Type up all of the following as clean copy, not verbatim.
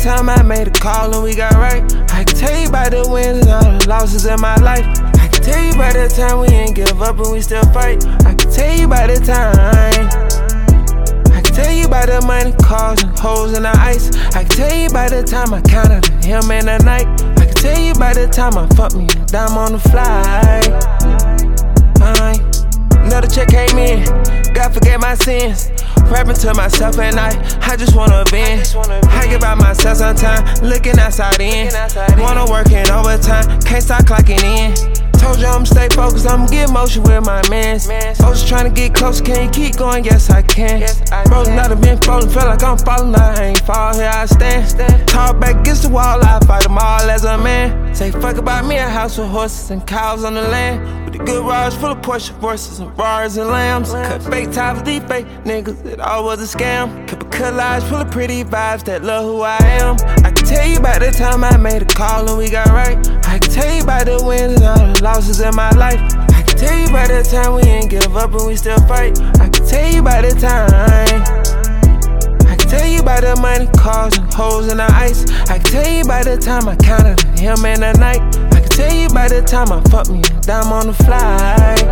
time I made a call and we got right. I can tell you about the wins and all the losses in my life. I can tell you about the time we ain't give up and we still fight. I can tell you about the time. I can tell you about the money, cars, and holes in the ice. I can tell you about the time I counted him in the night. I can tell you about the time I fucked me a dime on the flight. Another check came in, God forget my sins. Rapping to myself at night, I just wanna vent. I get by myself sometimes, looking outside in. Wanna work in overtime, can't stop clocking in. Told you I'ma stay focused, I'ma get motion with my mans. Folks trying to get close, can you keep going? Yes, I can. Frozen out, I've been frozen, feel like I'm falling, I ain't fall, here I stand. Talk back against the wall, I fight them all as a man. Say fuck about me, a house with horses and cows on the land. With a good garage full of Porsche horses and bars and lambs. Cut fake ties with these fake niggas, it all was a scam. Kept a collage full of pretty vibes that love who I am. I can tell you about the time I made a call and we got right. I can tell you about the wins and all the losses in my life. I can tell you about the time we ain't give up and we still fight. I can tell you about the time. I can tell you about the money, cars, and holes in the ice. I can tell you about the time I counted him in the night. I can tell you about the time I fucked me a dime on the flight.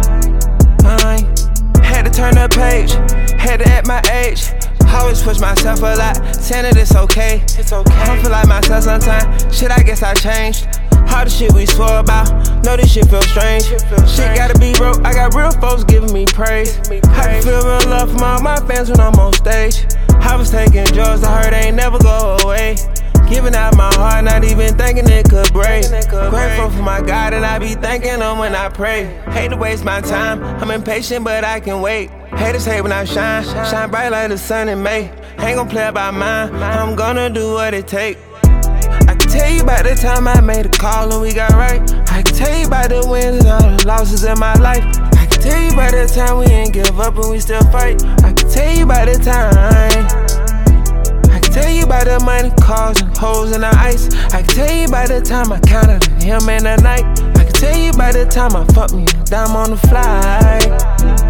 Had to turn the page, had to at my age. Always push myself a lot, saying that it's okay. I don't feel like myself sometimes, shit I guess I changed. All the shit we swore about, know this shit feel strange. Shit gotta be broke, I got real folks giving me praise. I can feel real love from all my fans when I'm on stage. I was taking drugs, I heard they ain't never go away. Giving out my heart, not even thinking it could break. Grateful for my God and I be thanking him when I pray. Hate to waste my time, I'm impatient but I can wait. Haters hate when I shine, shine bright like the sun in May. Ain't gon' play about mine, I'm gonna do what it take. I can tell you about the time I made a call and we got right. I can tell you about the wins and all the losses in my life. I can tell you about the time we ain't give up and we still fight. I can tell you about the time. I can tell you about the money, cars, and holes in the ice. I can tell you about the time I counted him in the night. I can tell you about the time I fucked me a dime on the flight.